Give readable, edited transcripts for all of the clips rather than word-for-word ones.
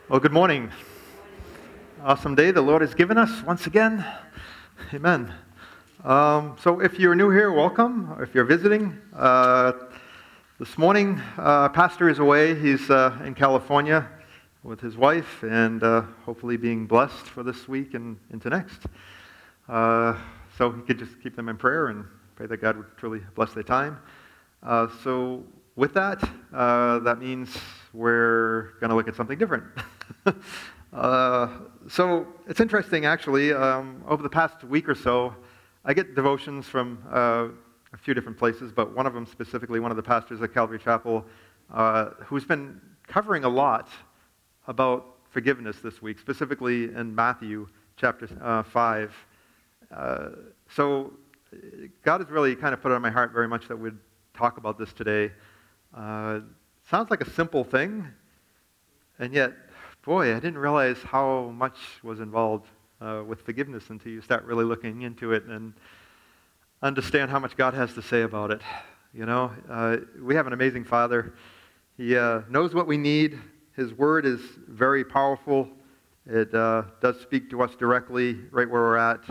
Well, good morning. Awesome day the Lord has given us once again. Amen. So if you're new here, welcome. Or if you're visiting, this morning, Pastor is away. He's in California with his wife and hopefully being blessed for this week and into next. So you could just keep them in prayer and pray that God would truly bless their time. So with that, that means we're going to look at something different. So it's interesting, actually. Over the past week or so, I get devotions from a few different places, but one of them specifically, one of the pastors at Calvary Chapel, who's been covering a lot about forgiveness this week, specifically in Matthew chapter 5. So God has really kind of put it on my heart very much that we'd talk about this today. Sounds like a simple thing, and yet, boy, I didn't realize how much was involved with forgiveness until you start really looking into it and understand how much God has to say about it. You know, we have an amazing Father. He knows what we need. His Word is very powerful. It does speak to us directly right where we're at.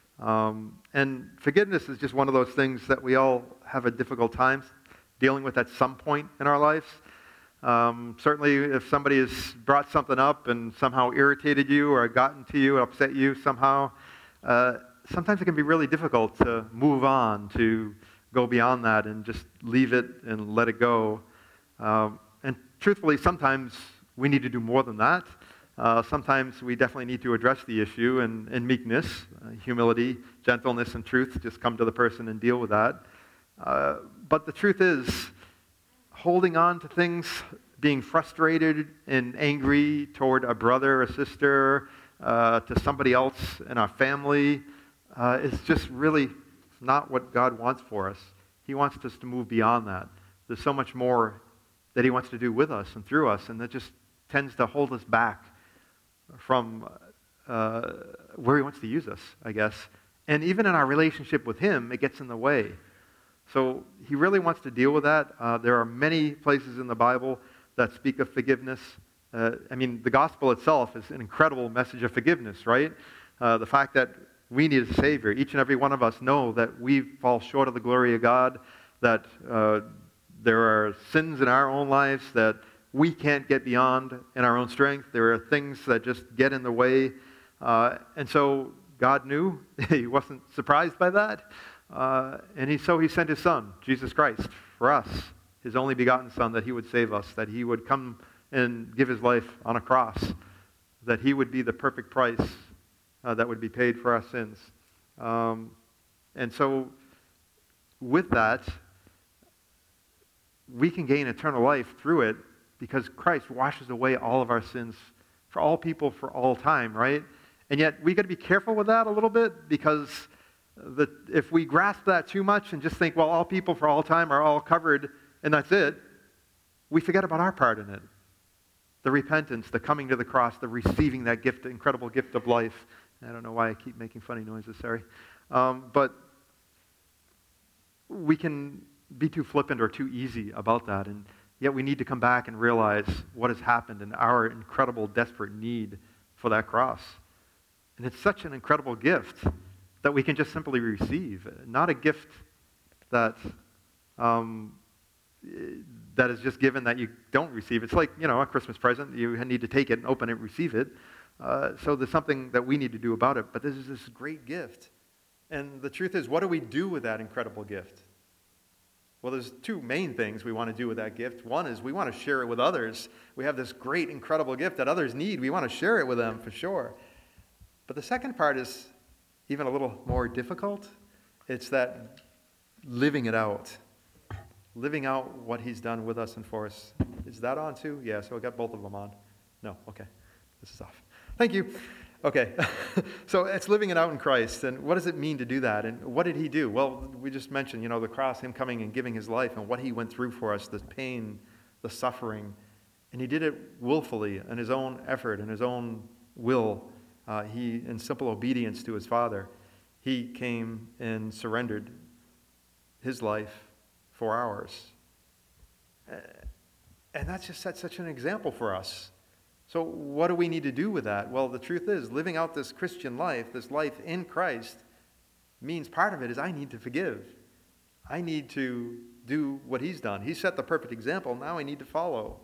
And forgiveness is just one of those things that we all have a difficult time dealing with at some point in our lives. Certainly, if somebody has brought something up and somehow irritated you or gotten to you, upset you somehow, sometimes it can be really difficult to move on, to go beyond that and just leave it and let it go. And truthfully, sometimes we need to do more than that. Sometimes we definitely need to address the issue in meekness, humility, gentleness, and truth. Just come to the person and deal with that. But the truth is, holding on to things, being frustrated and angry toward a brother or sister, to somebody else in our family, is just really not what God wants for us. He wants us to move beyond that. There's so much more that He wants to do with us and through us, and that just tends to hold us back from where He wants to use us, I guess. And even in our relationship with Him, it gets in the way. So He really wants to deal with that. There are many places in the Bible that speak of forgiveness. The gospel itself is an incredible message of forgiveness, right? The fact that we need a Savior. Each and every one of us know that we fall short of the glory of God, that there are sins in our own lives that we can't get beyond in our own strength. There are things that just get in the way. And so God knew. He wasn't surprised by that. So He sent His Son, Jesus Christ, for us, His only begotten Son, that He would save us, that He would come and give His life on a cross, that He would be the perfect price that would be paid for our sins. And so with that, we can gain eternal life through it because Christ washes away all of our sins for all people for all time, right? And yet we got to be careful with that a little bit because if we grasp that too much and just think, well, all people for all time are all covered and that's it, we forget about our part in it. The repentance, the coming to the cross, the receiving that gift, the incredible gift of life. I don't know why I keep making funny noises, sorry. But we can be too flippant or too easy about that, and yet we need to come back and realize what has happened and our incredible, desperate need for that cross. And it's such an incredible gift that we can just simply receive, not a gift that that is just given that you don't receive. It's like, a Christmas present. You need to take it and open it, receive it. So there's something that we need to do about it. But this is this great gift. And the truth is, what do we do with that incredible gift? Well, there's two main things we want to do with that gift. One is we want to share it with others. We have this great, incredible gift that others need. We want to share it with them for sure. But the second part is even a little more difficult. It's that living it out. Living out what He's done with us and for us. Is that on too? Yeah, so I got both of them on. No, okay. This is off. Thank you. Okay. So it's living it out in Christ. And what does it mean to do that? And what did He do? Well, we just mentioned, the cross, Him coming and giving His life and what He went through for us, the pain, the suffering. And He did it willfully in His own effort, in His own will. He, in simple obedience to His Father, He came and surrendered His life for ours. And that's just set such an example for us. So what do we need to do with that? Well, the truth is, living out this Christian life, this life in Christ, means part of it is I need to forgive. I need to do what he's done. He set the perfect example. Now I need to follow.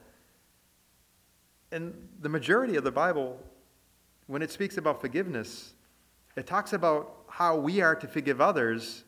And the majority of the Bible, when it speaks about forgiveness, it talks about how we are to forgive others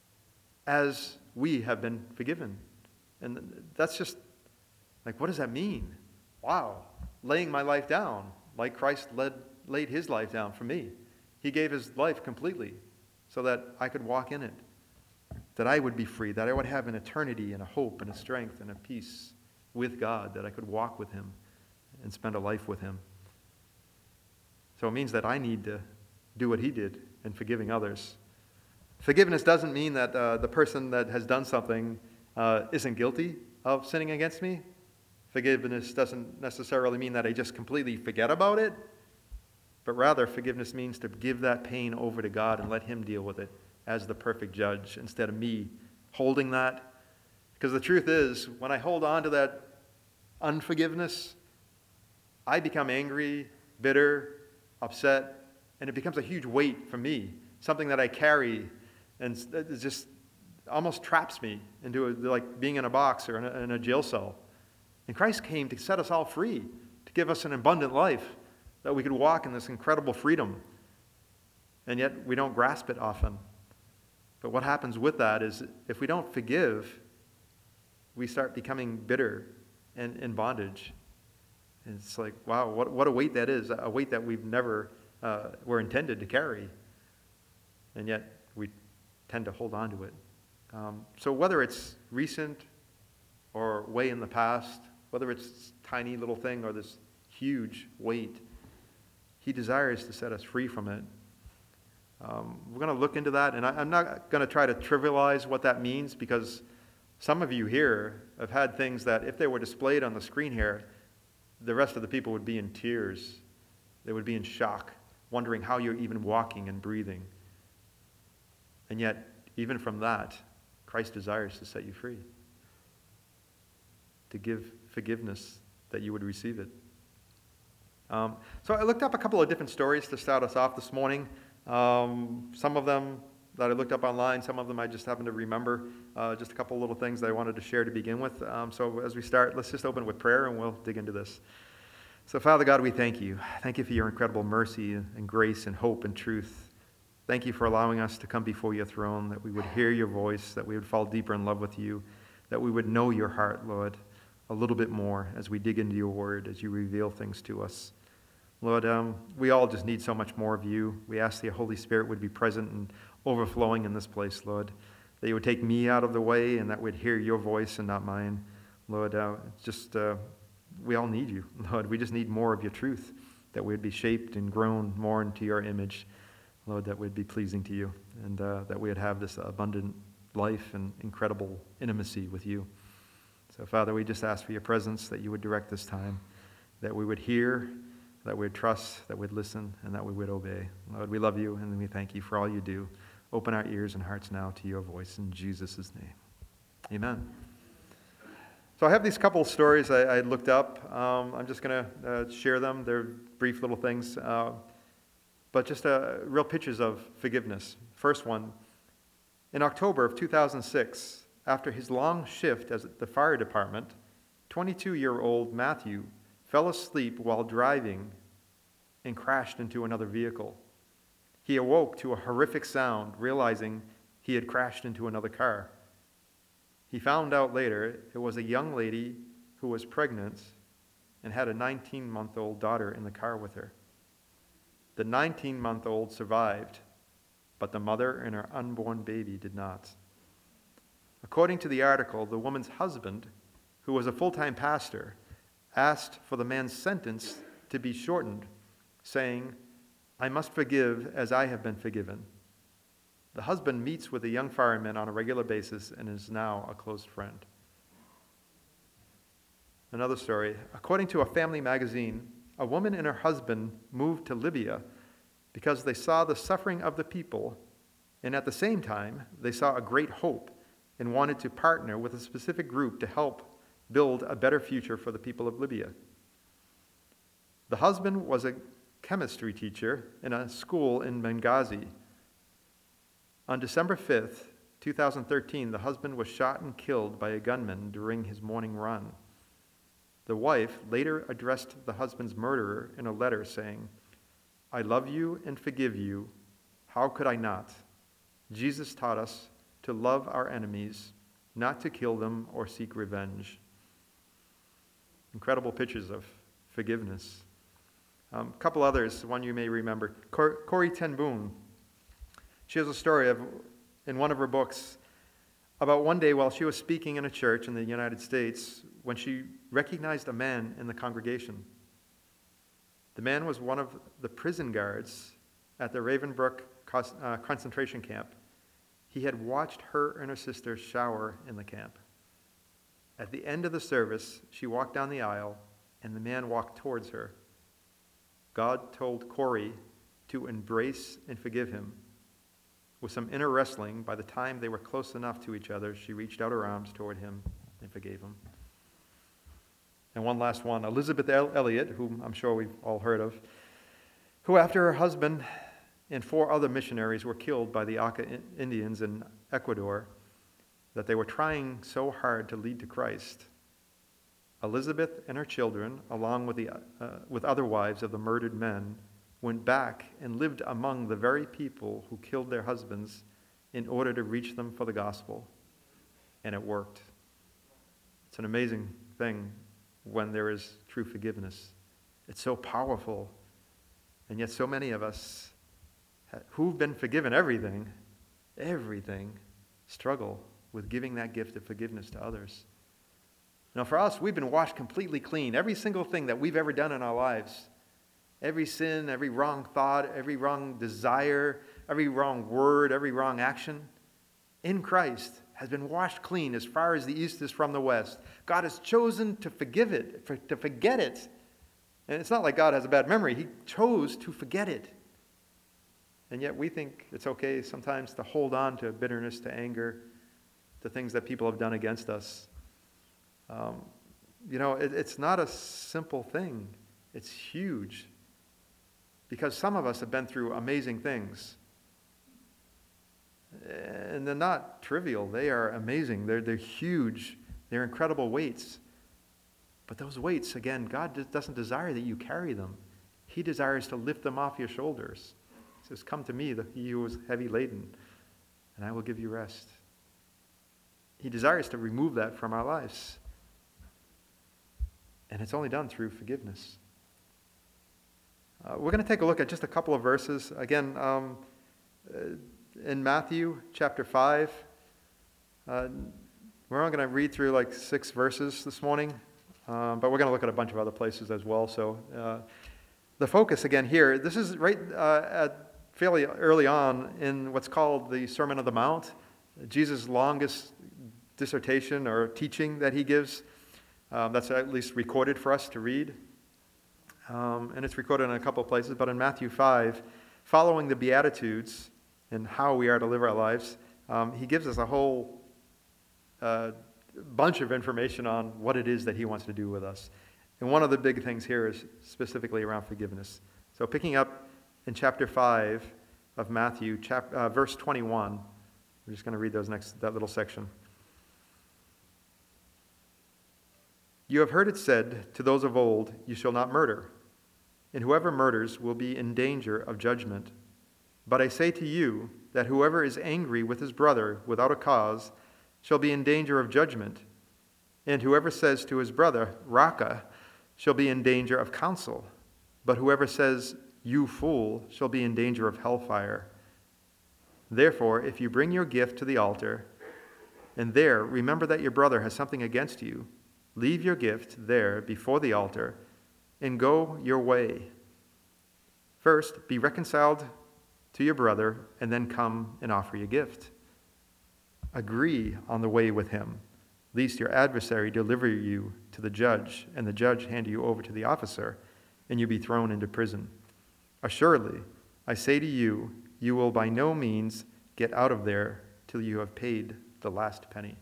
as we have been forgiven. And that's just, like, what does that mean? Wow. Laying my life down like Christ laid his life down for me. He gave his life completely so that I could walk in it, that I would be free, that I would have an eternity and a hope and a strength and a peace with God, that I could walk with him and spend a life with him. So it means that I need to do what he did in forgiving others. Forgiveness doesn't mean that the person that has done something isn't guilty of sinning against me. Forgiveness doesn't necessarily mean that I just completely forget about it, but rather forgiveness means to give that pain over to God and let him deal with it as the perfect judge instead of me holding that. Because the truth is, when I hold on to that unforgiveness, I become angry, bitter, upset, and it becomes a huge weight for me, something that I carry, and it just almost traps me into like being in a box or in a jail cell. And Christ came to set us all free, to give us an abundant life, that we could walk in this incredible freedom. And yet we don't grasp it often. But what happens with that is if we don't forgive, we start becoming bitter and in bondage. And it's like, wow, what a weight that is, a weight that we've never were intended to carry. And yet we tend to hold on to it. So whether it's recent or way in the past, whether it's tiny little thing or this huge weight, he desires to set us free from it. We're going to look into that, and I'm not going to try to trivialize what that means, because some of you here have had things that if they were displayed on the screen here, the rest of the people would be in tears. They would be in shock, wondering how you're even walking and breathing. And yet, even from that, Christ desires to set you free, to give forgiveness that you would receive it. So I looked up a couple of different stories to start us off this morning. Some of them that I looked up online, some of them I just happened to remember. Just a couple little things that I wanted to share to begin with. So as we start, let's just open with prayer and we'll dig into this. So Father God, we thank you. Thank you for your incredible mercy and grace and hope and truth. Thank you for allowing us to come before your throne, that we would hear your voice, that we would fall deeper in love with you, that we would know your heart, Lord, a little bit more as we dig into your word, as you reveal things to us. Lord, we all just need so much more of you. We ask the Holy Spirit would be present and overflowing in this place, Lord, that you would take me out of the way and that we'd hear your voice and not mine. Lord, we all need you, Lord. We just need more of your truth, that we'd be shaped and grown more into your image, Lord, that we'd be pleasing to you, and that we'd have this abundant life and incredible intimacy with you. So, Father, we just ask for your presence, that you would direct this time, that we would hear, that we'd trust, that we'd listen, and that we would obey. Lord, we love you, and we thank you for all you do. Open our ears and hearts now to your voice in Jesus' name. Amen. So I have these couple of stories I looked up. I'm just going to share them. They're brief little things, but just real pictures of forgiveness. First one, in October of 2006, after his long shift at the fire department, 22-year-old Matthew fell asleep while driving and crashed into another vehicle. He awoke to a horrific sound, realizing he had crashed into another car. He found out later it was a young lady who was pregnant and had a 19-month-old daughter in the car with her. The 19-month-old survived, but the mother and her unborn baby did not. According to the article, the woman's husband, who was a full-time pastor, asked for the man's sentence to be shortened, saying, "I must forgive as I have been forgiven." The husband meets with the young fireman on a regular basis and is now a close friend. Another story. According to a family magazine, a woman and her husband moved to Libya because they saw the suffering of the people, and at the same time, they saw a great hope and wanted to partner with a specific group to help build a better future for the people of Libya. The husband was a chemistry teacher in a school in Benghazi. On December 5th, 2013, the husband was shot and killed by a gunman during his morning run. The wife later addressed the husband's murderer in a letter saying, "I love you and forgive you. How could I not? Jesus taught us to love our enemies, not to kill them or seek revenge." Incredible pictures of forgiveness. A couple others, one you may remember. Corrie ten Boom. She has a story in one of her books about one day while she was speaking in a church in the United States when she recognized a man in the congregation. The man was one of the prison guards at the Ravensbrück concentration camp. He had watched her and her sister shower in the camp. At the end of the service, she walked down the aisle, and the man walked towards her. God told Corrie to embrace and forgive him. With some inner wrestling, by the time they were close enough to each other, she reached out her arms toward him and forgave him. And one last one, Elizabeth Elliot, whom I'm sure we've all heard of, who after her husband and 4 other missionaries were killed by the Auca Indians in Ecuador, that they were trying so hard to lead to Christ, Elizabeth and her children, along with other wives of the murdered men, went back and lived among the very people who killed their husbands in order to reach them for the gospel. And it worked. It's an amazing thing when there is true forgiveness. It's so powerful. And yet so many of us who've been forgiven everything, struggle with giving that gift of forgiveness to others. Now for us, we've been washed completely clean. Every single thing that we've ever done in our lives, every sin, every wrong thought, every wrong desire, every wrong word, every wrong action, in Christ has been washed clean as far as the east is from the west. God has chosen to forgive it, to forget it. And it's not like God has a bad memory. He chose to forget it. And yet we think it's okay sometimes to hold on to bitterness, to anger, to things that people have done against us. It's not a simple thing. It's huge. Because some of us have been through amazing things. And they're not trivial. They are amazing. They're huge. They're incredible weights. But those weights, again, God doesn't desire that you carry them. He desires to lift them off your shoulders. He says, "Come to me, he who is heavy laden, and I will give you rest." He desires to remove that from our lives. And it's only done through forgiveness. We're going to take a look at just a couple of verses. Again, in Matthew chapter 5, we're only going to read through like 6 verses this morning, but we're going to look at a bunch of other places as well. So the focus again here, this is right fairly early on in what's called the Sermon on the Mount, Jesus' longest dissertation or teaching that he gives. That's at least recorded for us to read. And it's recorded in a couple of places, but in Matthew 5, following the Beatitudes and how we are to live our lives, he gives us a whole bunch of information on what it is that he wants to do with us. And one of the big things here is specifically around forgiveness. So picking up in chapter 5 of Matthew, verse 21, we're just going to read that little section. "You have heard it said to those of old, 'You shall not murder,' and whoever murders will be in danger of judgment. But I say to you that whoever is angry with his brother without a cause shall be in danger of judgment, and whoever says to his brother, 'Raca,' shall be in danger of counsel. But whoever says, 'You fool,' shall be in danger of hellfire. Therefore, if you bring your gift to the altar, and there remember that your brother has something against you, leave your gift there before the altar and go your way. First, be reconciled to your brother, and then come and offer your gift. Agree on the way with him, lest your adversary deliver you to the judge, and the judge hand you over to the officer, and you be thrown into prison. Assuredly, I say to you, you will by no means get out of there till you have paid the last penny."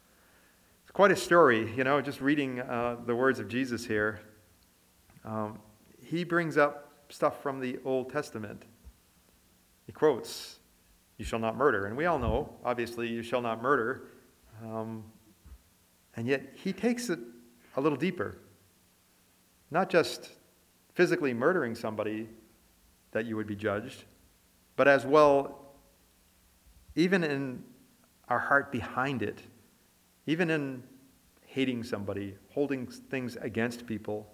It's quite a story, just reading the words of Jesus here. he brings up stuff from the Old Testament. He quotes, "You shall not murder." And we all know, obviously, you shall not murder. And yet he takes it a little deeper. Not just physically murdering somebody that you would be judged, but as well, even in our heart behind it, even in hating somebody, holding things against people,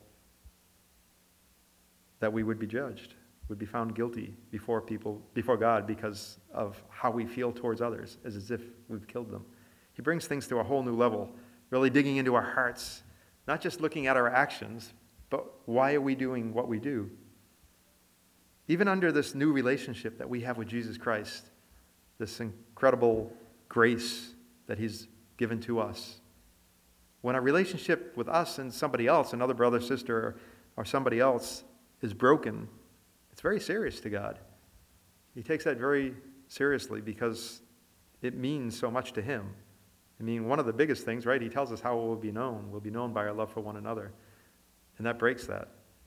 that we would be judged, would be found guilty before God because of how we feel towards others, as if we've killed them. He brings things to a whole new level, really digging into our hearts, not just looking at our actions, but why are we doing what we do? Even under this new relationship that we have with Jesus Christ, this incredible grace that he's given to us. When our relationship with us and somebody else, another brother, sister, or somebody else, is broken, it's very serious to God. He takes that very seriously because it means so much to him. I mean, one of the biggest things, right? He tells us how it will be known. We'll be known by our love for one another. And that breaks that.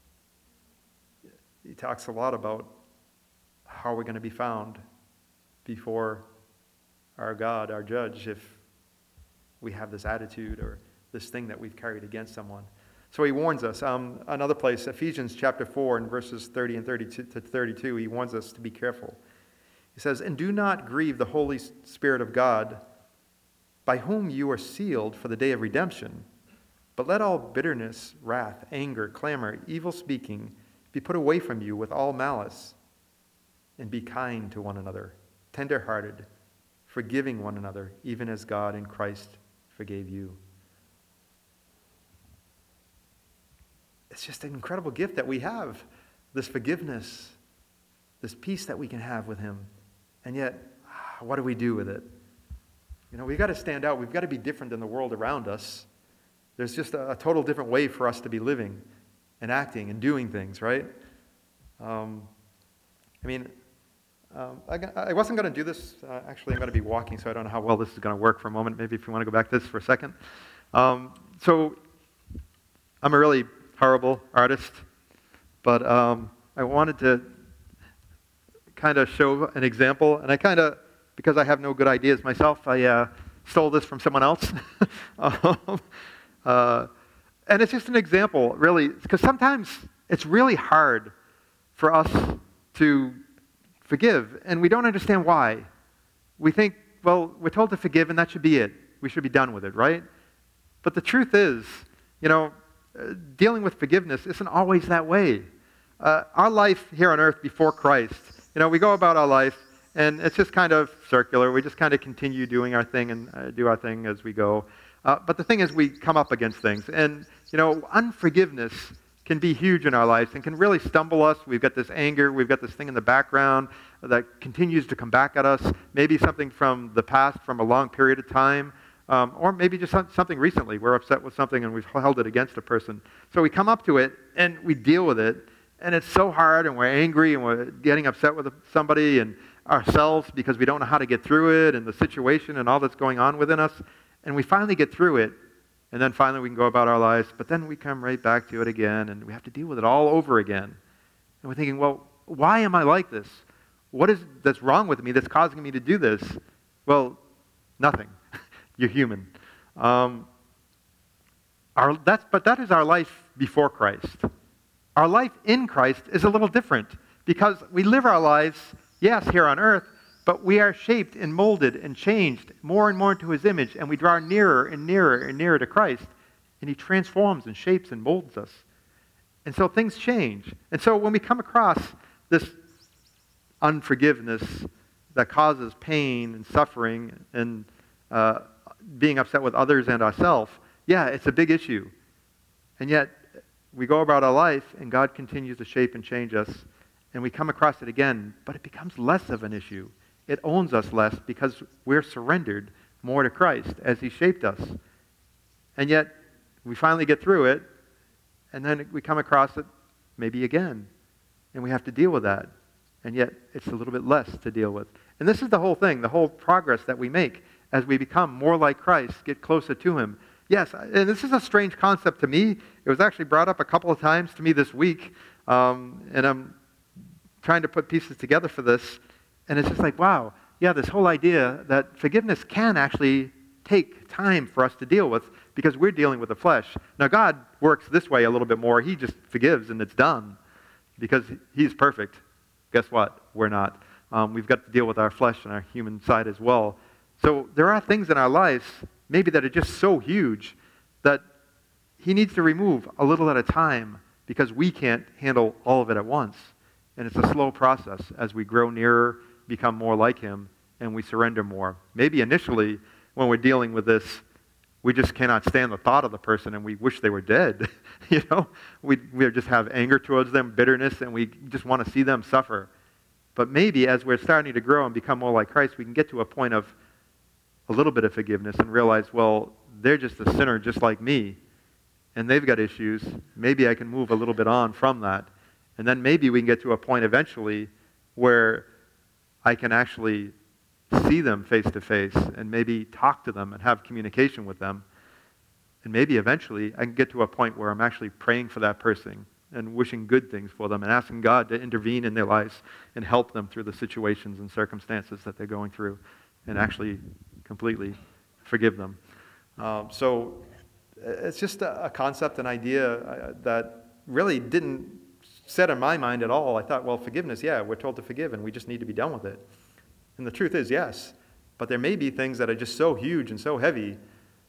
He talks a lot about how we're going to be found before our God, our judge, if we have this attitude or this thing that we've carried against someone. So he warns us. Another place, Ephesians chapter 4 and verses 30 and 32 to 32, he warns us to be careful. He says, "And do not grieve the Holy Spirit of God, by whom you are sealed for the day of redemption. But let all bitterness, wrath, anger, clamor, evil speaking be put away from you with all malice. And be kind to one another, tender-hearted, forgiving one another, even as God in Christ forgave you." It's just an incredible gift that we have, this forgiveness, this peace that we can have with him. And yet, what do we do with it? You know, we've got to stand out. We've got to be different than the world around us. There's just a total different way for us to be living and acting and doing things, right? I wasn't going to do this. Actually, I'm going to be walking, so I don't know how well this is going to work for a moment. Maybe if you want to go back to this for a second. So I'm a really horrible artist, but I wanted to kind of show an example, and because I have no good ideas myself, I stole this from someone else. And it's just an example, really, because sometimes it's really hard for us to forgive, and we don't understand why. We think, well, we're told to forgive, and that should be it. We should be done with it, right? But the truth is, dealing with forgiveness isn't always that way. Our life here on earth before Christ, we go about our life, and it's just kind of circular. We just kind of continue doing our thing and do our thing as we go. But the thing is, we come up against things. And, unforgiveness can be huge in our lives and can really stumble us. We've got this anger. We've got this thing in the background that continues to come back at us. Maybe something from the past, from a long period of time. Or maybe just something recently. We're upset with something and we've held it against a person. So we come up to it and we deal with it. And it's so hard, and we're angry, and we're getting upset with somebody and ourselves because we don't know how to get through it and the situation and all that's going on within us. And we finally get through it, and then finally we can go about our lives. But then we come right back to it again, and we have to deal with it all over again. And we're thinking, well, why am I like this? What is that's wrong with me that's causing me to do this? Well, nothing. You're human. But that is our life before Christ. Our life in Christ is a little different because we live our lives, yes, here on earth, but we are shaped and molded and changed more and more into his image, and we draw nearer and nearer and nearer to Christ, and he transforms and shapes and molds us. And so things change. And so when we come across this unforgiveness that causes pain and suffering and being upset with others and ourselves, yeah, it's a big issue. And yet, we go about our life, and God continues to shape and change us, and we come across it again, but it becomes less of an issue. It owns us less because we're surrendered more to Christ as he shaped us. And yet, we finally get through it, and then we come across it maybe again, and we have to deal with that. And yet, it's a little bit less to deal with. And this is the whole thing, the whole progress that we make as we become more like Christ, get closer to him. Yes, and this is a strange concept to me. It was actually brought up a couple of times to me this week. And I'm trying to put pieces together for this, and it's just like, wow, yeah, this whole idea that forgiveness can actually take time for us to deal with because we're dealing with the flesh. Now, God works this way a little bit more. He just forgives and it's done because He's perfect. Guess what? We're not. We've got to deal with our flesh and our human side as well. So there are things in our lives maybe that are just so huge that He needs to remove a little at a time because we can't handle all of it at once. And it's a slow process as we grow nearer, become more like Him, and we surrender more. Maybe initially, when we're dealing with this, we just cannot stand the thought of the person and we wish they were dead. We just have anger towards them, bitterness, and we just want to see them suffer. But maybe as we're starting to grow and become more like Christ, we can get to a point of a little bit of forgiveness and realize, well, they're just a sinner just like me, and they've got issues. Maybe I can move a little bit on from that. And then maybe we can get to a point eventually where I can actually see them face to face and maybe talk to them and have communication with them. And maybe eventually I can get to a point where I'm actually praying for that person and wishing good things for them and asking God to intervene in their lives and help them through the situations and circumstances that they're going through and actually completely forgive them. So it's just a concept, an idea that really didn't set in my mind at all. I thought, well, forgiveness, yeah, we're told to forgive and we just need to be done with it. And the truth is, yes, but there may be things that are just so huge and so heavy,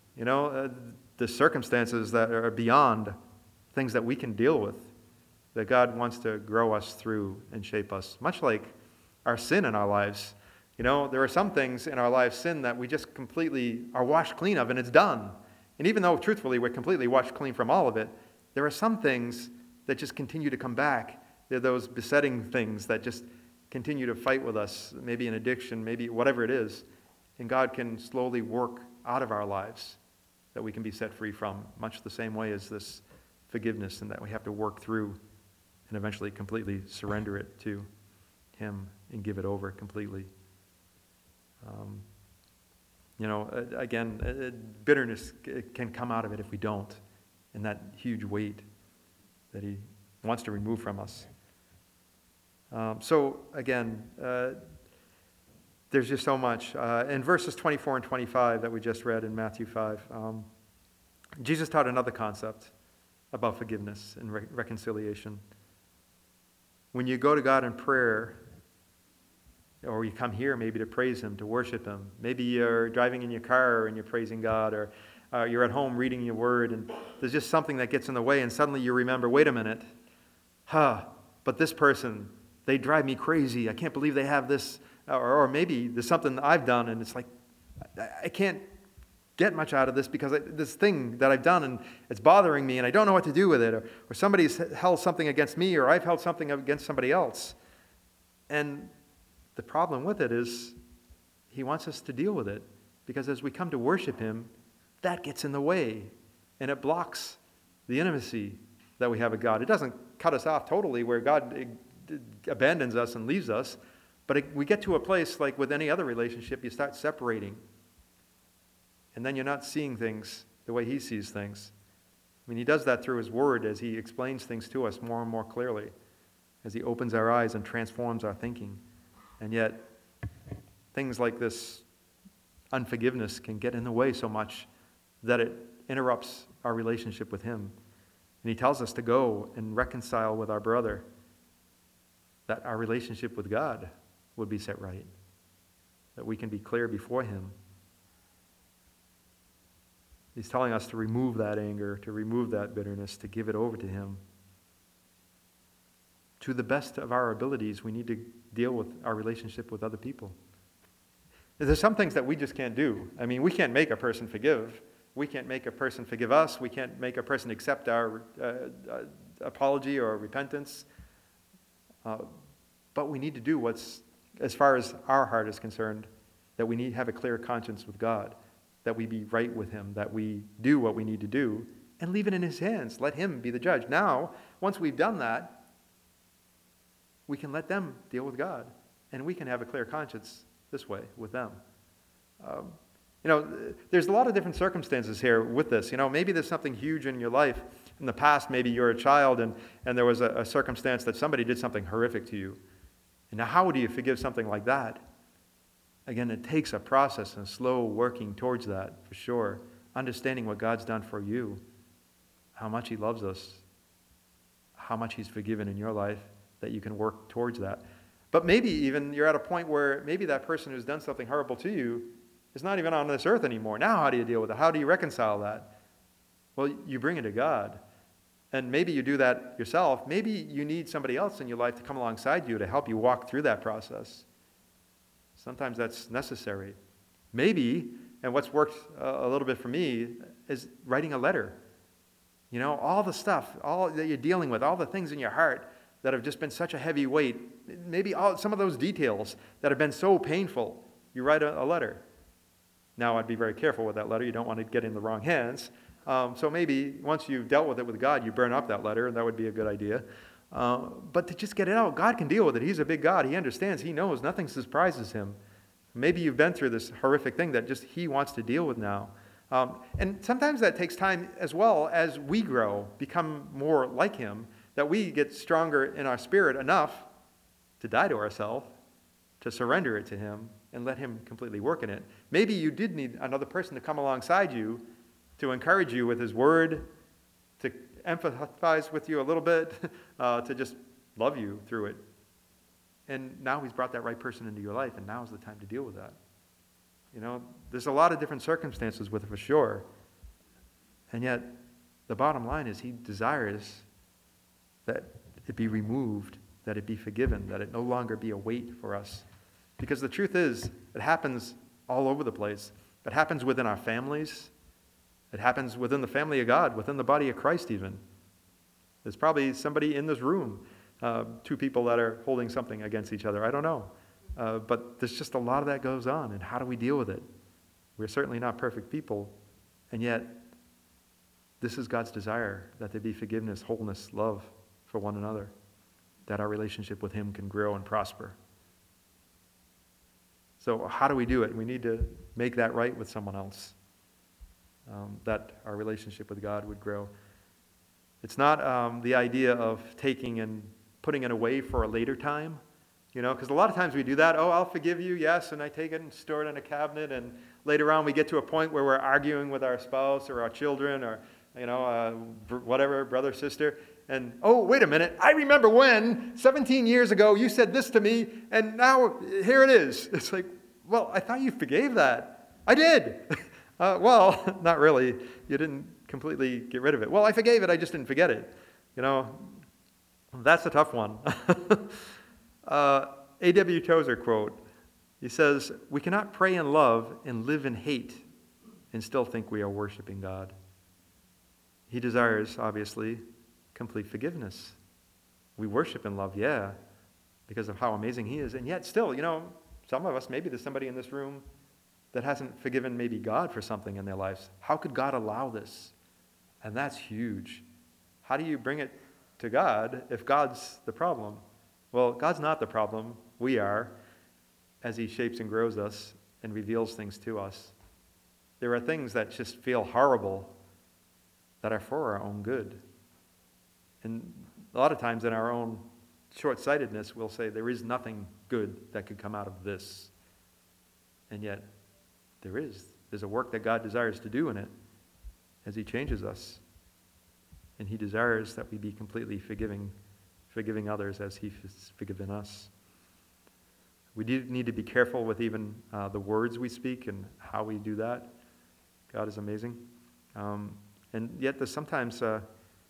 the circumstances that are beyond things that we can deal with, that God wants to grow us through and shape us, much like our sin in our lives. There are some things in our lives, sin, that we just completely are washed clean of and it's done. And even though, truthfully, we're completely washed clean from all of it, there are some things that just continue to come back. They're those besetting things that just continue to fight with us, maybe an addiction, maybe whatever it is. And God can slowly work out of our lives that we can be set free from, much the same way as this forgiveness, and that we have to work through and eventually completely surrender it to Him and give it over completely. Bitterness can come out of it if we don't, and that huge weight that He wants to remove from us. There's just so much. In verses 24 and 25 that we just read in Matthew 5, Jesus taught another concept about forgiveness and reconciliation. When you go to God in prayer, or you come here maybe to praise Him, to worship Him, maybe you're driving in your car and you're praising God, or you're at home reading your word, and there's just something that gets in the way, and suddenly you remember, wait a minute, but this person, they drive me crazy. I can't believe they have this. Or maybe there's something I've done, and it's like, I can't get much out of this because this thing that I've done, and it's bothering me, and I don't know what to do with it. Or somebody's held something against me, or I've held something against somebody else. And the problem with it is He wants us to deal with it, because as we come to worship Him, that gets in the way, and it blocks the intimacy that we have with God. It doesn't cut us off totally where God abandons us and leaves us, but we get to a place like with any other relationship, you start separating, and then you're not seeing things the way He sees things. I mean, He does that through His Word as He explains things to us more and more clearly, as He opens our eyes and transforms our thinking. And yet, things like this unforgiveness can get in the way so much that it interrupts our relationship with Him. And He tells us to go and reconcile with our brother, that our relationship with God would be set right, that we can be clear before Him. He's telling us to remove that anger, to remove that bitterness, to give it over to Him. To the best of our abilities, we need to deal with our relationship with other people. There's some things that we just can't do. I mean, we can't make a person forgive. We can't make a person forgive us. We can't make a person accept our apology or repentance. But we need to do what's, as far as our heart is concerned, that we need to have a clear conscience with God, that we be right with Him, that we do what we need to do, and leave it in His hands. Let Him be the judge. Now, once we've done that, we can let them deal with God, and we can have a clear conscience this way with them. There's a lot of different circumstances here with this. Maybe there's something huge in your life in the past, maybe you're a child and there was a circumstance that somebody did something horrific to you. And now how do you forgive something like that? Again, it takes a process and slow working towards that, for sure. Understanding what God's done for you, how much he loves us, how much he's forgiven in your life, that you can work towards that. But maybe even you're at a point where maybe that person who's done something horrible to you is not even on this earth anymore. Now how do you deal with it? How do you reconcile that? Well, you bring it to God. And maybe you do that yourself. Maybe you need somebody else in your life to come alongside you to help you walk through that process. Sometimes that's necessary. Maybe, and what's worked a little bit for me, is writing a letter. You know, all the stuff, all that you're dealing with, all the things in your heart that have just been such a heavy weight, maybe some of those details that have been so painful, you write a letter. Now, I'd be very careful with that letter. You don't want to get in the wrong hands. So maybe once you've dealt with it with God, you burn up that letter, and that would be a good idea. But to just get it out, God can deal with it. He's a big God. He understands. He knows. Nothing surprises him. Maybe you've been through this horrific thing that just he wants to deal with now. And sometimes that takes time as well as we grow, become more like him, that we get stronger in our spirit enough to die to ourselves, to surrender it to him, and let him completely work in it. Maybe you did need another person to come alongside you to encourage you with his word, to empathize with you a little bit, to just love you through it. And now he's brought that right person into your life, and now is the time to deal with that. You know, there's a lot of different circumstances with it for sure. And yet, the bottom line is he desires that it be removed, that it be forgiven, that it no longer be a weight for us. Because the truth is, it happens all over the place. It happens within our families. It happens within the family of God, within the body of Christ even. There's probably somebody in this room, two people that are holding something against each other. I don't know. But there's just a lot of that goes on, and how do we deal with it? We're certainly not perfect people, and yet this is God's desire, that there be forgiveness, wholeness, love for one another, that our relationship with him can grow and prosper. So how do we do it? We need to make that right with someone else, that our relationship with God would grow. It's not the idea of taking and putting it away for a later time, you know, because a lot of times we do that. Oh, I'll forgive you, yes, and I take it and store it in a cabinet, and later on we get to a point where we're arguing with our spouse or our children or, you know, whatever, brother, sister, and, oh, wait a minute, I remember when 17 years ago you said this to me, and now here it is. It's like, well, I thought you forgave that. I did. Well, not really. You didn't completely get rid of it. Well, I forgave it, I just didn't forget it. You know, that's a tough one. A.W. Tozer quote, he says, "We cannot pray in love and live in hate and still think we are worshiping God." He desires, obviously, complete forgiveness. We worship in love, yeah, because of how amazing he is. And yet still, you know, some of us, maybe there's somebody in this room that hasn't forgiven maybe God for something in their lives. How could God allow this? And that's huge. How do you bring it to God if God's the problem? Well, God's not the problem. We are, as he shapes and grows us and reveals things to us. There are things that just feel horrible that are for our own good. And a lot of times in our own short-sightedness, we'll say there is nothing good that could come out of this. And yet, there is. There's a work that God desires to do in it as he changes us. And he desires that we be completely forgiving others as he has forgiven us. We do need to be careful with even the words we speak and how we do that. God is amazing. And yet there's sometimes a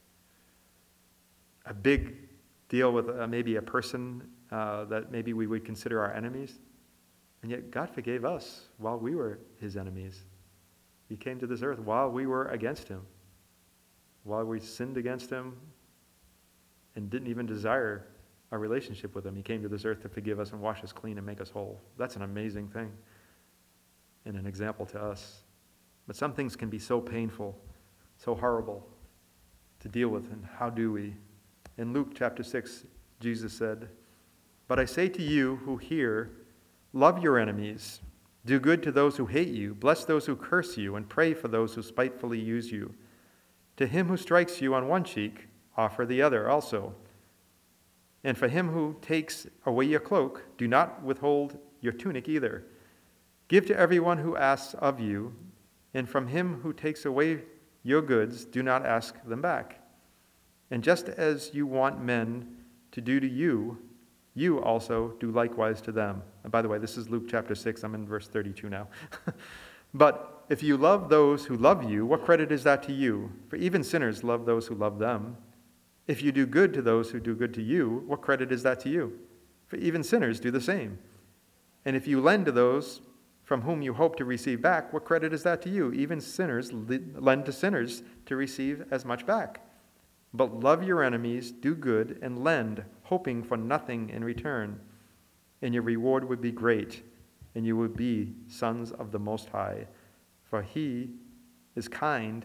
big deal with maybe a person that maybe we would consider our enemies. And yet God forgave us while we were his enemies. He came to this earth while we were against him, while we sinned against him and didn't even desire a relationship with him. He came to this earth to forgive us and wash us clean and make us whole. That's an amazing thing and an example to us. But some things can be so painful, so horrible to deal with, and how do we? In Luke chapter 6, Jesus said, "But I say to you who hear, love your enemies, do good to those who hate you, bless those who curse you, and pray for those who spitefully use you. To him who strikes you on one cheek, offer the other also. And for him who takes away your cloak, do not withhold your tunic either. Give to everyone who asks of you, and from him who takes away your goods, do not ask them back. And just as you want men to do to you, you also do likewise to them. And by the way, this is Luke chapter 6. I'm in verse 32 now. But if you love those who love you, what credit is that to you? For even sinners love those who love them. If you do good to those who do good to you, what credit is that to you? For even sinners do the same. And if you lend to those from whom you hope to receive back, what credit is that to you? Even sinners lend to sinners to receive as much back. But love your enemies, do good, and lend, hoping for nothing in return. And your reward would be great, and you would be sons of the Most High. For he is kind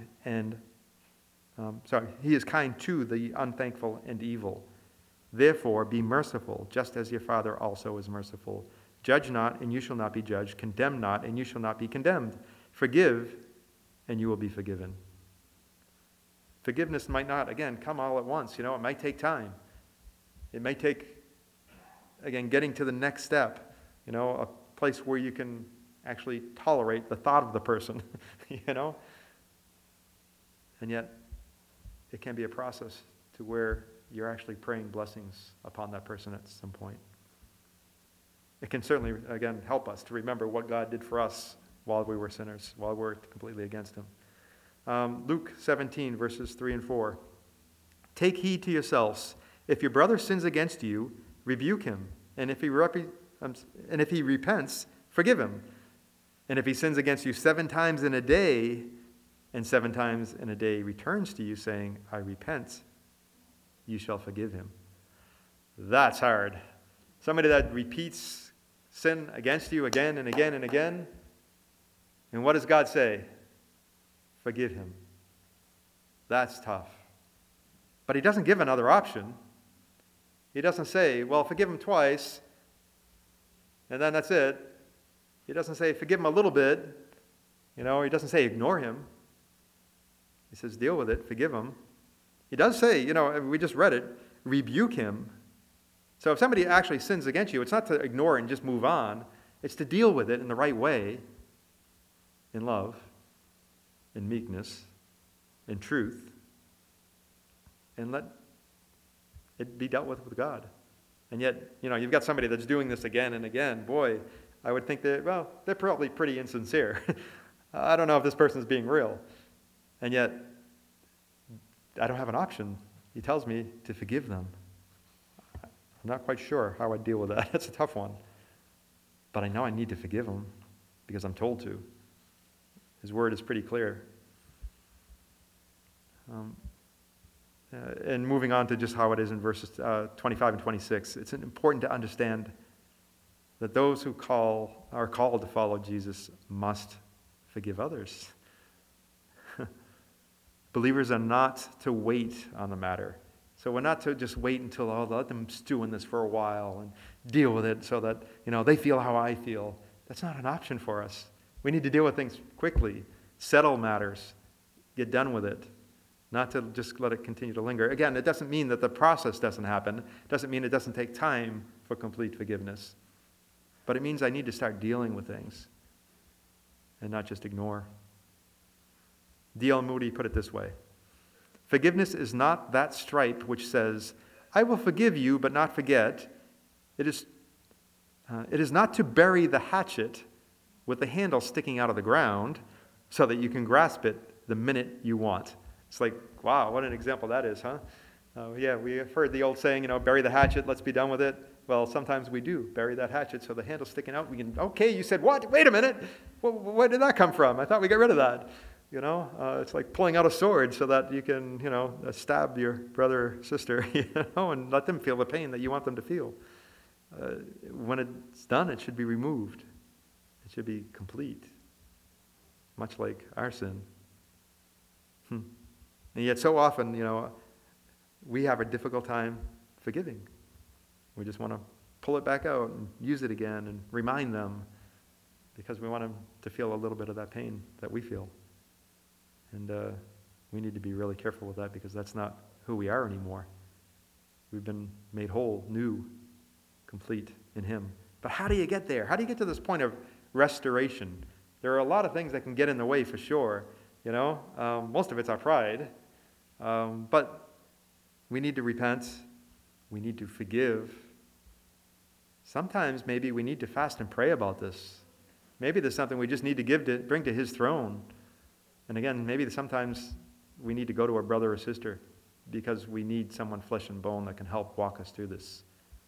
he is kind to the unthankful and evil. Therefore, be merciful, just as your Father also is merciful. Judge not, and you shall not be judged. Condemn not, and you shall not be condemned. Forgive, and you will be forgiven. Forgiveness might not, again, come all at once. It might take time. It may take, again, getting to the next step, a place where you can actually tolerate the thought of the person, And yet, it can be a process to where you're actually praying blessings upon that person at some point. It can certainly, again, help us to remember what God did for us while we were sinners, while we were completely against him. Luke 17, verses 3 and 4. Take heed to yourselves. If your brother sins against you, rebuke him. And if he repents, forgive him. And if he sins against you 7 times in a day, and 7 times in a day returns to you saying, I repent, you shall forgive him. That's hard. Somebody that repeats sin against you again and again and again. And what does God say? Forgive him. That's tough. But he doesn't give another option. He doesn't say, well, forgive him twice, and then that's it. He doesn't say, forgive him a little bit. He doesn't say, ignore him. He says, deal with it, forgive him. He does say, we just read it, rebuke him. So if somebody actually sins against you, it's not to ignore and just move on. It's to deal with it in the right way, in love, in meekness, in truth, and let it be dealt with God. And yet, you've got somebody that's doing this again and again. Boy, I would think that, they're probably pretty insincere. I don't know if this person's being real. And yet, I don't have an option. He tells me to forgive them. I'm not quite sure how I deal with that. That's a tough one. But I know I need to forgive them because I'm told to. His word is pretty clear. And moving on to just how it is in verses 25 and 26, it's important to understand that those who are called to follow Jesus must forgive others. Believers are not to wait on the matter. So we're not to just wait until, let them stew in this for a while and deal with it so that, they feel how I feel. That's not an option for us. We need to deal with things quickly, settle matters, get done with it, not to just let it continue to linger. Again, it doesn't mean that the process doesn't happen. It doesn't mean it doesn't take time for complete forgiveness. But it means I need to start dealing with things and not just ignore. D.L. Moody put it this way: forgiveness is not that stripe which says, I will forgive you but not forget. It is not to bury the hatchet with the handle sticking out of the ground so that you can grasp it the minute you want. It's like, wow, what an example that is, huh? Yeah, we have heard the old saying, bury the hatchet, let's be done with it. Well, sometimes we do bury that hatchet so the handle's sticking out. We can, okay, you said what? Wait a minute. Where did that come from? I thought we got rid of that. It's like pulling out a sword so that you can, stab your brother or sister, and let them feel the pain that you want them to feel. When it's done, it should be removed. It should be complete, much like our sin. And yet so often, we have a difficult time forgiving. We just want to pull it back out and use it again and remind them because we want them to feel a little bit of that pain that we feel. And We need to be really careful with that because that's not who we are anymore. We've been made whole, new, complete in Him. But how do you get there? How do you get to this point of restoration? There are a lot of things that can get in the way for sure. Most of it's our pride. But we need to repent. We need to forgive. Sometimes maybe we need to fast and pray about this. Maybe there's something we just need to bring to His throne. And again, maybe sometimes we need to go to a brother or sister because we need someone flesh and bone that can help walk us through this.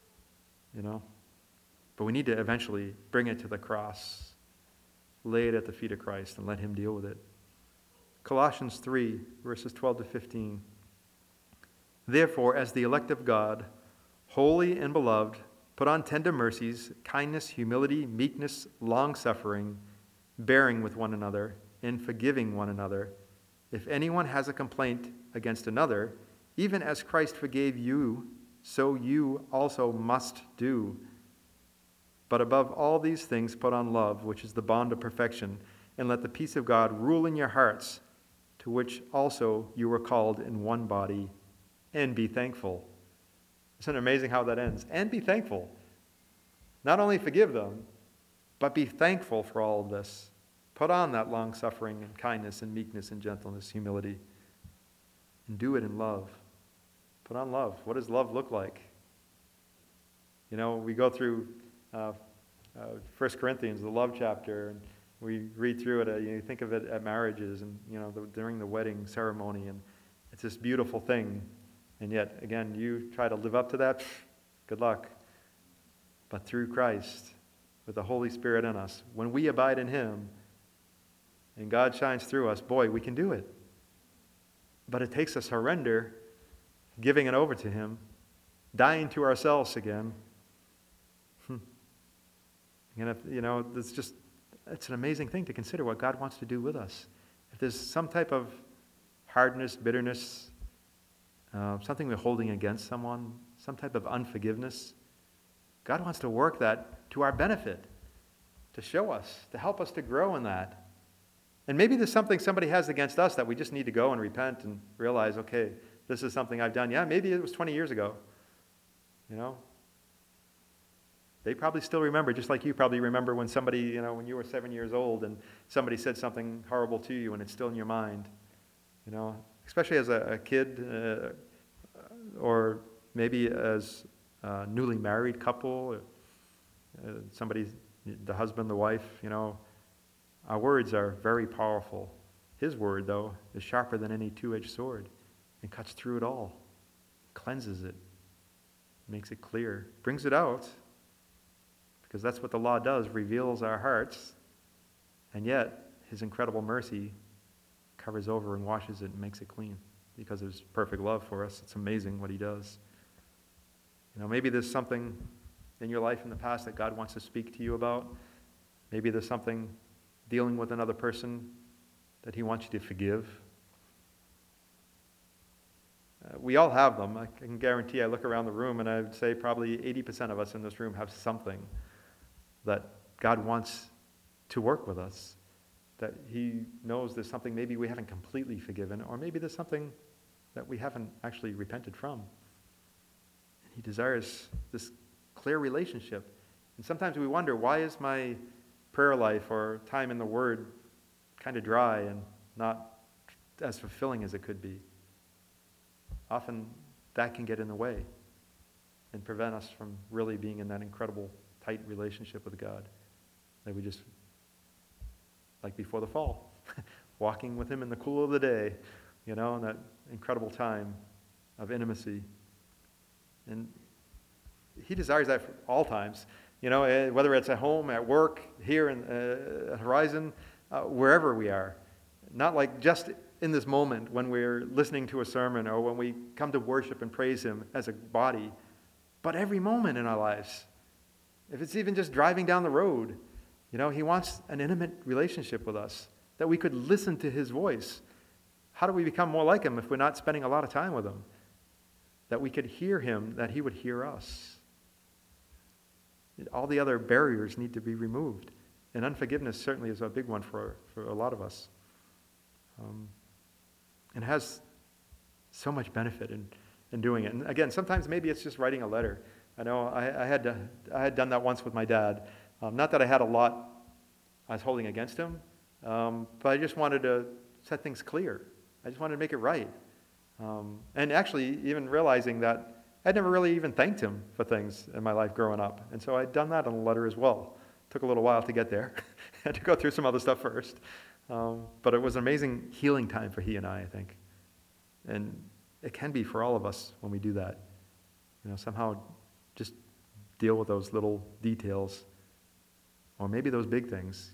But we need to eventually bring it to the cross, lay it at the feet of Christ, and let Him deal with it. Colossians 3, verses 12 to 15. Therefore, as the elect of God, holy and beloved, put on tender mercies, kindness, humility, meekness, long-suffering, bearing with one another, and forgiving one another. If anyone has a complaint against another, even as Christ forgave you, so you also must do. But above all these things, put on love, which is the bond of perfection, and let the peace of God rule in your hearts, to which also you were called in one body, and be thankful. Isn't it amazing how that ends? And be thankful. Not only forgive them, but be thankful for all of this. Put on that long-suffering and kindness and meekness and gentleness, humility, and do it in love. Put on love. What does love look like? We go through 1 Corinthians, the love chapter, and we read through it. You think of it at marriages and during the wedding ceremony, and it's this beautiful thing. And yet, again, you try to live up to that, good luck. But through Christ, with the Holy Spirit in us, when we abide in Him, and God shines through us, boy, we can do it. But it takes a surrender, giving it over to Him, dying to ourselves again. It's an amazing thing to consider what God wants to do with us. If there's some type of hardness, bitterness, something we're holding against someone, some type of unforgiveness, God wants to work that to our benefit, to show us, to help us to grow in that. And maybe there's something somebody has against us that we just need to go and repent and realize, okay, this is something I've done. Yeah, maybe it was 20 years ago. They probably still remember, just like you probably remember when somebody, when you were 7 years old and somebody said something horrible to you and it's still in your mind. Especially as a kid or maybe as a newly married couple, the husband, the wife, our words are very powerful. His word, though, is sharper than any two-edged sword and cuts through it all, cleanses it, makes it clear, brings it out, because that's what the law does, reveals our hearts, and yet His incredible mercy covers over and washes it and makes it clean because of His perfect love for us. It's amazing what He does. Maybe there's something in your life in the past that God wants to speak to you about. Maybe there's something dealing with another person that He wants you to forgive. We all have them. I can guarantee I look around the room and I would say probably 80% of us in this room have something that God wants to work with us, that He knows there's something maybe we haven't completely forgiven, or maybe there's something that we haven't actually repented from. And He desires this clear relationship. And sometimes we wonder, why is my prayer life or time in the Word kind of dry and not as fulfilling as it could be? Often that can get in the way and prevent us from really being in that incredible, tight relationship with God that we just, like before the fall, walking with Him in the cool of the day, in that incredible time of intimacy. And He desires that for all times, whether it's at home, at work, here at Horizon, wherever we are. Not like just in this moment when we're listening to a sermon or when we come to worship and praise Him as a body, but every moment in our lives. If it's even just driving down the road, He wants an intimate relationship with us, that we could listen to His voice. How do we become more like Him if we're not spending a lot of time with Him? That we could hear Him, that He would hear us. All the other barriers need to be removed. And unforgiveness certainly is a big one for a lot of us. And it has so much benefit in doing it. And again, sometimes maybe it's just writing a letter. I know I had done that once with my dad. Not that I had a lot I was holding against him, but I just wanted to set things clear. I just wanted to make it right. And actually, even realizing that I'd never really even thanked him for things in my life growing up. And so I'd done that on a letter as well. Took a little while to get there. Had to go through some other stuff first. But it was an amazing healing time for he and I think. And it can be for all of us when we do that. Somehow just deal with those little details. Or maybe those big things,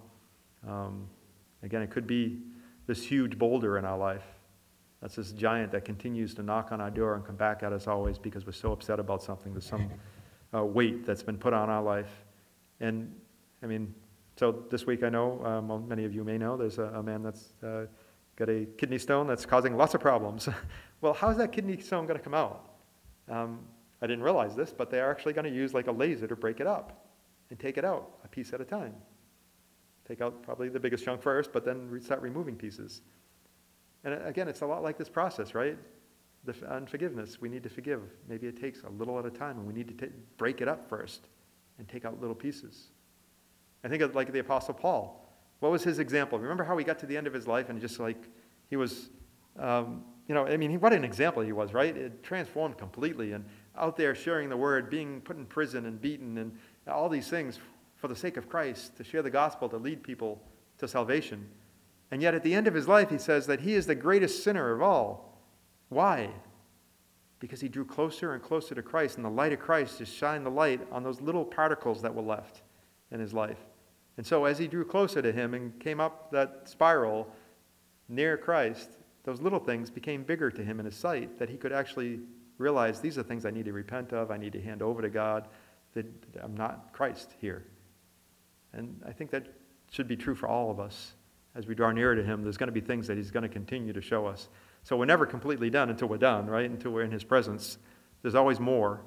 Again, it could be this huge boulder in our life. That's this giant that continues to knock on our door and come back at us always because we're so upset about something. There's some weight that's been put on our life. And, so this week I know, many of you may know, there's a man that's got a kidney stone that's causing lots of problems. Well, how's that kidney stone going to come out? I didn't realize this, but they are actually going to use like a laser to break it up and take it out a piece at a time. Take out probably the biggest chunk first, but then start removing pieces. And again, it's a lot like this process, right? The unforgiveness, we need to forgive. Maybe it takes a little at a time, and we need to break it up first and take out little pieces. I think of like the Apostle Paul. What was his example? Remember how he got to the end of his life and just like he was, what an example he was, right? It transformed completely and out there sharing the word, being put in prison and beaten and all these things for the sake of Christ, to share the gospel, to lead people to salvation. And yet at the end of his life, he says that he is the greatest sinner of all. Why? Because he drew closer and closer to Christ, and the light of Christ just shined the light on those little particles that were left in his life. And so as he drew closer to him and came up that spiral near Christ, those little things became bigger to him in his sight, that he could actually realize these are things I need to repent of, I need to hand over to God, that I'm not Christ here. And I think that should be true for all of us. As we draw nearer to him, there's going to be things that he's going to continue to show us. So we're never completely done until we're done, right? Until we're in his presence. There's always more.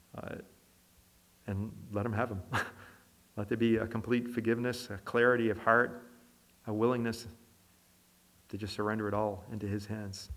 And let him have them. Let there be a complete forgiveness, a clarity of heart, a willingness to just surrender it all into his hands.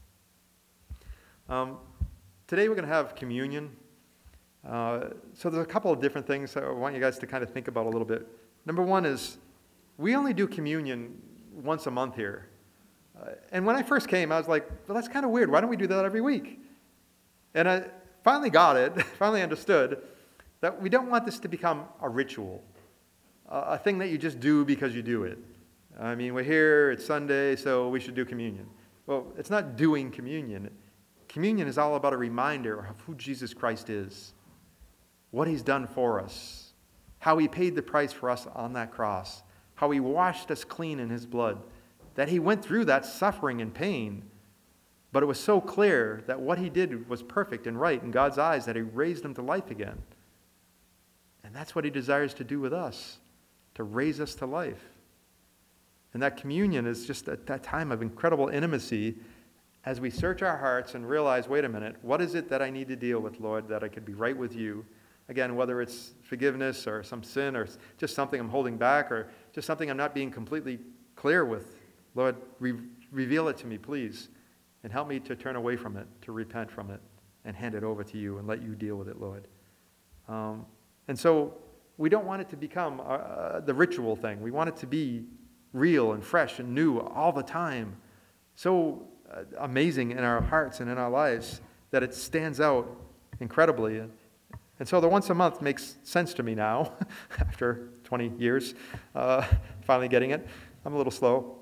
Today we're going to have communion. So there's a couple of different things I want you guys to kind of think about a little bit. Number one is, we only do communion once a month here. And when I first came, I was like, well, that's kind of weird. Why don't we do that every week? And I finally got it, finally understood that we don't want this to become a ritual, a thing that you just do because you do it. We're here, it's Sunday, so we should do communion. Well, it's not doing communion. Communion is all about a reminder of who Jesus Christ is, what he's done for us, how he paid the price for us on that cross, how he washed us clean in his blood, that he went through that suffering and pain, but it was so clear that what he did was perfect and right in God's eyes that he raised him to life again. And that's what he desires to do with us, to raise us to life. And that communion is just that time of incredible intimacy as we search our hearts and realize, wait a minute, what is it that I need to deal with, Lord, that I could be right with you? Again, whether it's forgiveness or some sin or just something I'm holding back or just something I'm not being completely clear with. Lord, reveal it to me, please, and help me to turn away from it, to repent from it, and hand it over to you and let you deal with it, Lord. And so we don't want it to become the ritual thing. We want it to be real and fresh and new all the time. So amazing in our hearts and in our lives that it stands out incredibly. And so the once a month makes sense to me now, after 20 years, finally getting it. I'm a little slow.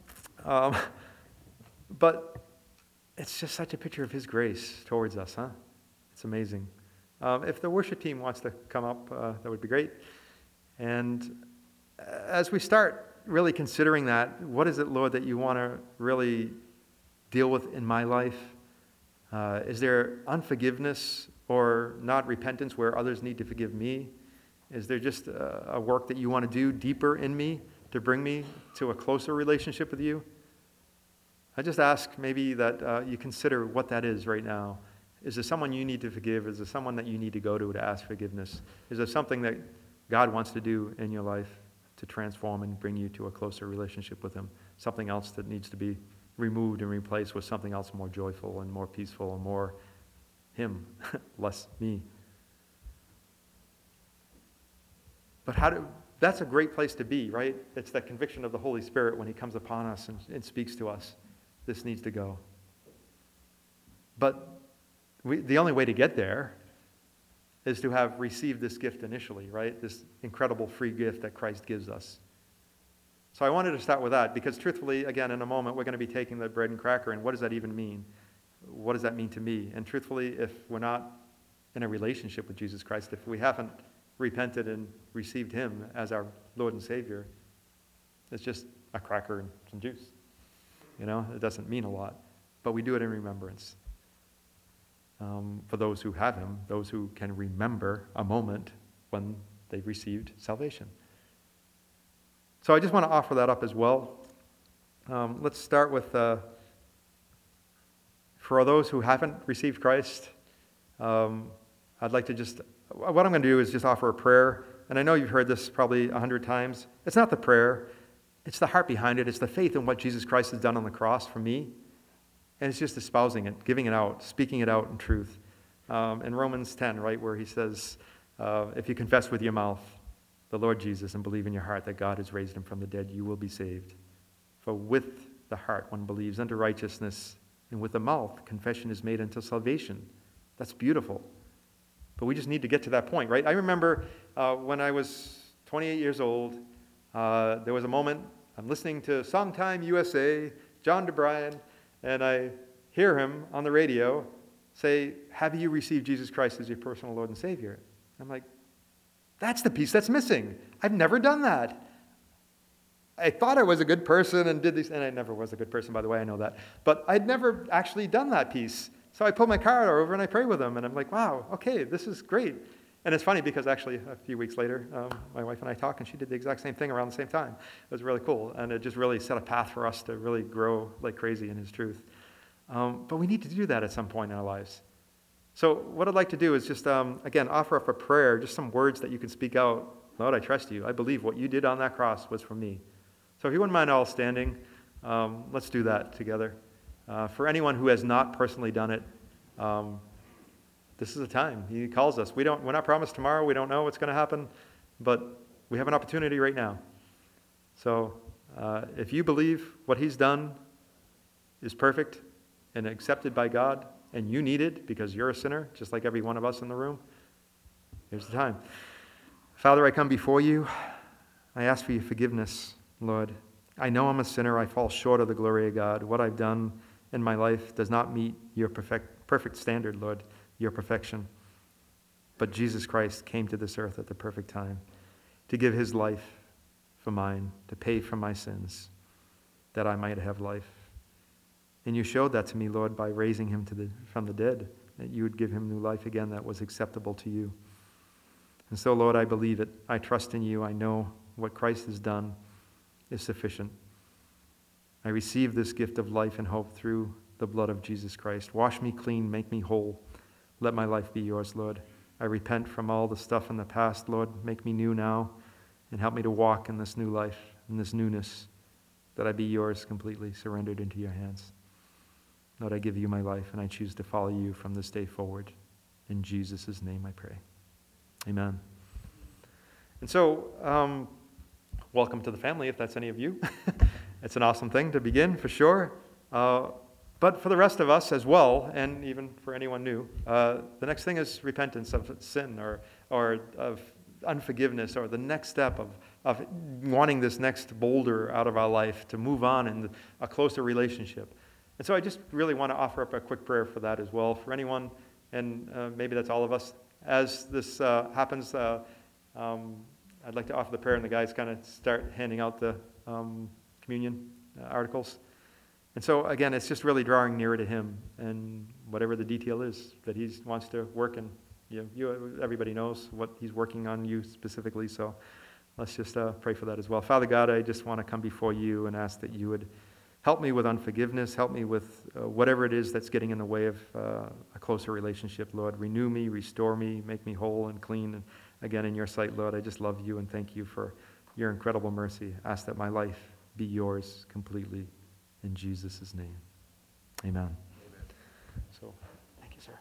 But it's just such a picture of his grace towards us, huh? It's amazing. If the worship team wants to come up, that would be great. And as we start really considering that, what is it, Lord, that you want to really deal with in my life? Is there unforgiveness or not repentance where others need to forgive me? Is there just a work that you want to do deeper in me to bring me to a closer relationship with you? I just ask maybe that you consider what that is right now. Is there someone you need to forgive? Is there someone that you need to go to ask forgiveness? Is there something that God wants to do in your life to transform and bring you to a closer relationship with him? Something else that needs to be removed and replaced with something else more joyful and more peaceful and more him, less me. But that's a great place to be, right? It's that conviction of the Holy Spirit when he comes upon us and speaks to us. This needs to go. But the only way to get there is to have received this gift initially, right? This incredible free gift that Christ gives us. So I wanted to start with that because truthfully, again, in a moment, we're going to be taking the bread and cracker, and what does that even mean? What does that mean to me? And truthfully, if we're not in a relationship with Jesus Christ, if we haven't repented and received him as our Lord and Savior, it's just a cracker and some juice. It doesn't mean a lot, but we do it in remembrance. For those who have him, those who can remember a moment when they received salvation. So I just want to offer that up as well. Let's start with, for those who haven't received Christ, I'd like to what I'm going to do is just offer a prayer. And I know you've heard this probably 100 times. It's not the prayer. It's the heart behind it. It's the faith in what Jesus Christ has done on the cross for me. And it's just espousing it, giving it out, speaking it out in truth. In Romans 10, right, where he says, if you confess with your mouth the Lord Jesus and believe in your heart that God has raised him from the dead, you will be saved. For with the heart one believes unto righteousness, and with the mouth confession is made unto salvation. That's beautiful. But we just need to get to that point, right? I remember when I was 28 years old, there was a moment, I'm listening to Songtime USA, John DeBryan, and I hear him on the radio say, have you received Jesus Christ as your personal Lord and Savior? I'm like, that's the piece that's missing. I've never done that. I thought I was a good person and did these, and I never was a good person, by the way, I know that. But I'd never actually done that piece. So I pull my car over and I pray with him, and I'm like, wow, okay, this is great. And it's funny because actually a few weeks later, my wife and I talked, and she did the exact same thing around the same time. It was really cool, and it just really set a path for us to really grow like crazy in his truth. But we need to do that at some point in our lives. So what I'd like to do is just, again, offer up a prayer, just some words that you can speak out. Lord, I trust you. I believe what you did on that cross was for me. So if you wouldn't mind all standing, let's do that together. For anyone who has not personally done it, this is a time. He calls us. We're not promised tomorrow. We don't know what's going to happen, but we have an opportunity right now. So if you believe what he's done is perfect and accepted by God, and you need it because you're a sinner, just like every one of us in the room, here's the time. Father, I come before you. I ask for your forgiveness, Lord. I know I'm a sinner. I fall short of the glory of God. What I've done in my life does not meet your perfect standard, Lord, your perfection. But Jesus Christ came to this earth at the perfect time to give his life for mine, to pay for my sins, that I might have life. And you showed that to me, Lord, by raising him from the dead, that you would give him new life again that was acceptable to you. And so, Lord, I believe it. I trust in you. I know what Christ has done is sufficient. I receive this gift of life and hope through the blood of Jesus Christ. Wash me clean, make me whole. Let my life be yours, Lord. I repent from all the stuff in the past, Lord. Make me new now and help me to walk in this new life, in this newness, that I be yours completely, surrendered into your hands. Lord, I give you my life, and I choose to follow you from this day forward. In Jesus' name I pray. Amen. And so, welcome to the family, if that's any of you. It's an awesome thing to begin, for sure. But for the rest of us as well, and even for anyone new, the next thing is repentance of sin or of unforgiveness, or the next step of wanting this next boulder out of our life to move on in a closer relationship. And so I just really want to offer up a quick prayer for that as well, for anyone, and maybe that's all of us. As this happens, I'd like to offer the prayer, and the guys kind of start handing out the communion articles. And so, again, it's just really drawing nearer to him, and whatever the detail is that he wants to work in. Everybody knows what he's working on you specifically, so let's just pray for that as well. Father God, I just want to come before you and ask that you would help me with unforgiveness. Help me with whatever it is that's getting in the way of a closer relationship, Lord. Renew me, restore me, make me whole and clean. And again, in your sight, Lord, I just love you and thank you for your incredible mercy. Ask that my life be yours completely. In Jesus' name, amen. So, thank you, sir.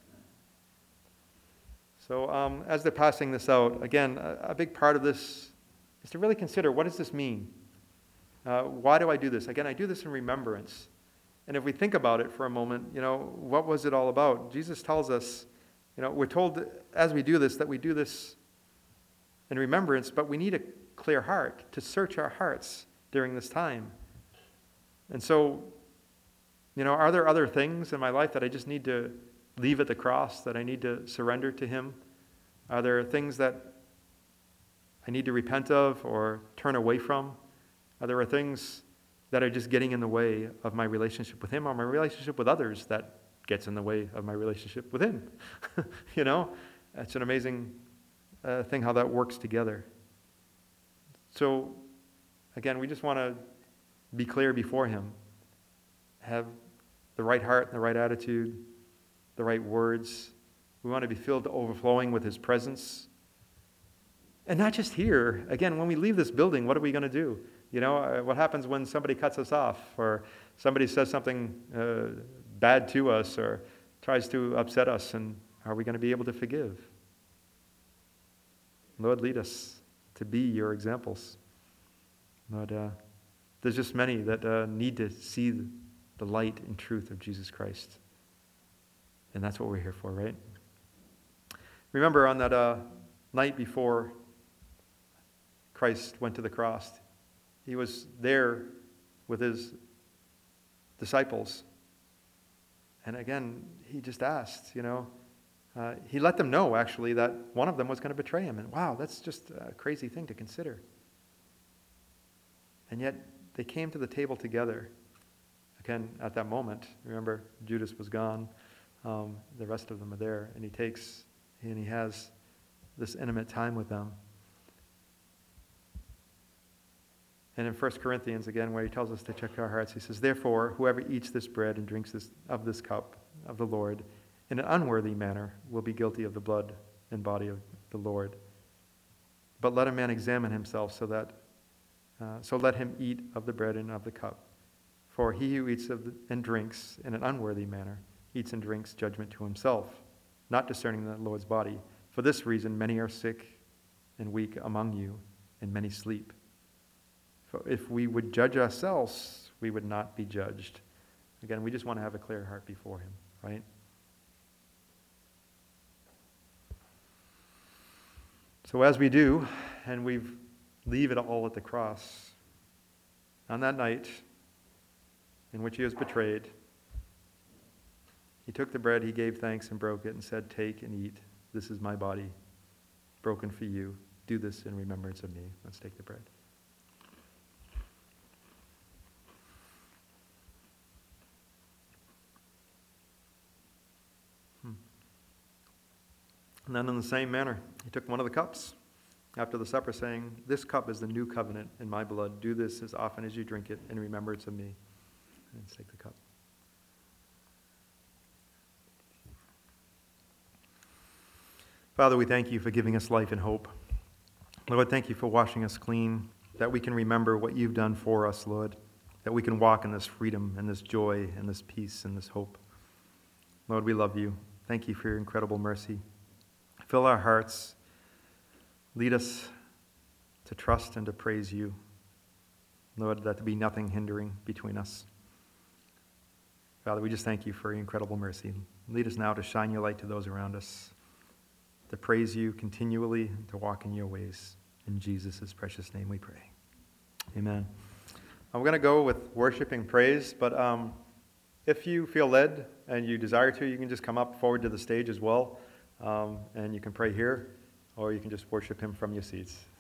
So as they're passing this out, again, a big part of this is to really consider, what does this mean? Why do I do this? Again, I do this in remembrance. And if we think about it for a moment, what was it all about? Jesus tells us, we're told as we do this, that we do this in remembrance, but we need a clear heart to search our hearts during this time. And so, are there other things in my life that I just need to leave at the cross, that I need to surrender to Him? Are there things that I need to repent of or turn away from? Are there things that are just getting in the way of my relationship with Him, or my relationship with others that gets in the way of my relationship with Him? It's an amazing thing how that works together. So, again, we just want to be clear before Him, have the right heart and the right attitude, the right words. We want to be filled to overflowing with His presence. And not just here. Again, when we leave this building, what are we going to do? What happens when somebody cuts us off, or somebody says something bad to us, or tries to upset us, and are we going to be able to forgive? Lord, lead us to be your examples. Lord, there's just many that need to see the light and truth of Jesus Christ. And that's what we're here for, right? Remember on that night before Christ went to the cross, He was there with His disciples. And again, He just asked, He let them know, actually, that one of them was going to betray Him. And wow, that's just a crazy thing to consider. And yet, they came to the table together. Again, at that moment, remember, Judas was gone. The rest of them are there. And He has this intimate time with them. And in 1 Corinthians, again, where he tells us to check our hearts, he says, "Therefore, whoever eats this bread and drinks of this cup of the Lord in an unworthy manner will be guilty of the blood and body of the Lord. But let a man examine himself, so let him eat of the bread and of the cup. For he who eats and drinks in an unworthy manner eats and drinks judgment to himself, not discerning the Lord's body. For this reason, many are sick and weak among you, and many sleep. For if we would judge ourselves, we would not be judged." Again, we just want to have a clear heart before Him, right? So as we do, and we leave it all at the cross, on that night in which He was betrayed, He took the bread, He gave thanks and broke it and said, "Take and eat. This is my body, broken for you. Do this in remembrance of me." Let's take the bread. And then in the same manner, He took one of the cups after the supper, saying, "This cup is the new covenant in my blood. Do this as often as you drink it in remembrance of me." Let's take the cup. Father, we thank You for giving us life and hope. Lord, thank You for washing us clean, that we can remember what You've done for us, Lord, that we can walk in this freedom and this joy and this peace and this hope. Lord, we love You. Thank You for Your incredible mercy. Fill our hearts. Lead us to trust and to praise You. Lord, that there be nothing hindering between us. Father, we just thank You for Your incredible mercy. Lead us now to shine Your light to those around us, to praise You continually, and to walk in Your ways. In Jesus' precious name we pray. Amen. We're going to go with worship and praise, but if you feel led and you desire to, you can just come up forward to the stage as well. And you can pray here, or you can just worship Him from your seats.